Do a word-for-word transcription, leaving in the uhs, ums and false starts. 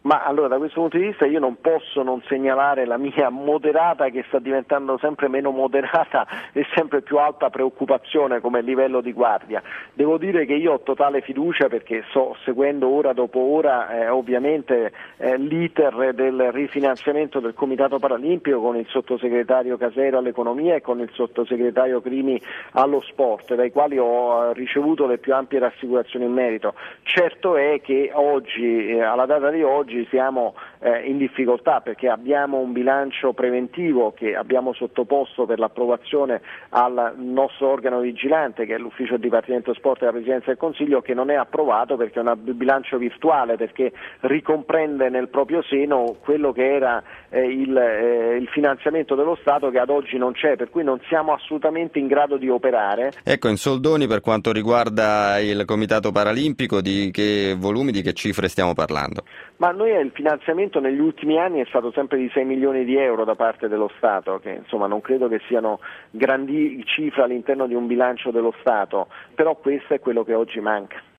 Ma allora, da questo punto di vista io non posso non segnalare la mia moderata, che sta diventando sempre meno moderata e sempre più alta preoccupazione come livello di guardia. Devo dire che io ho totale fiducia, perché sto seguendo ora dopo ora eh, ovviamente eh, l'iter del rifinanziamento del Comitato Paralimpico con il sottosegretario Casero all'economia e con il sottosegretario Crimi allo sport, dai quali ho ricevuto le più ampie rassicurazioni in merito. Certo è che oggi, eh, alla data di oggi, siamo eh, in difficoltà, perché abbiamo un bilancio preventivo che abbiamo sottoposto per l'approvazione al nostro organo vigilante, che è l'Ufficio Dipartimento Sport della Presidenza del Consiglio, che non è approvato perché è un bilancio virtuale, perché ricomprende nel proprio seno quello che era eh, il, eh, il finanziamento dello Stato, che ad oggi non c'è, per cui non siamo assolutamente in grado di operare. Ecco, in soldoni, per quanto riguarda il Comitato Paralimpico, di che volumi, di che cifre stiamo parlando? Ma noi il finanziamento negli ultimi anni è stato sempre di sei milioni di euro da parte dello Stato, che insomma non credo che siano grandi cifre all'interno di un bilancio dello Stato, però questo è quello che oggi manca.